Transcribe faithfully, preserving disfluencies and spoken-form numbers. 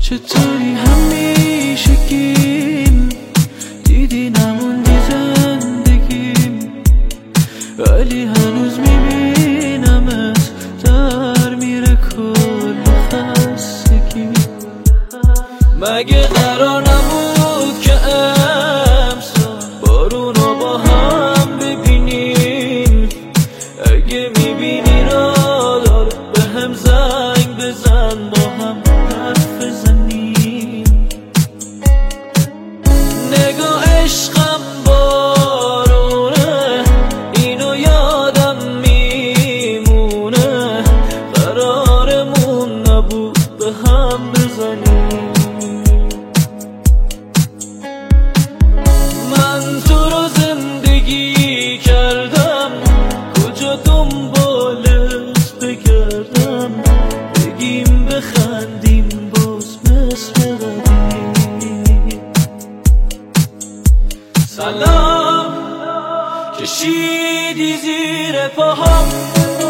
چطوری همیشگیم دیدی نموندی زندگیم، ولی هنوز میبینمت در میره کل خستگی. مگه قرار نبود که امسال بارونو با هم ببینیم؟ اگه میبینی را دار به هم زنگ بزن، با هم حرف بزنیم. نگاه عشقم بارونه، اینو یادم میمونه، قرارمون نبود به هم بزنیم. من تو رو زندگی کردم، کجا دنبالت بگردم؟ بگیم بخندیم باز مثل قدیم. سلام کشیدی زیر پاهم،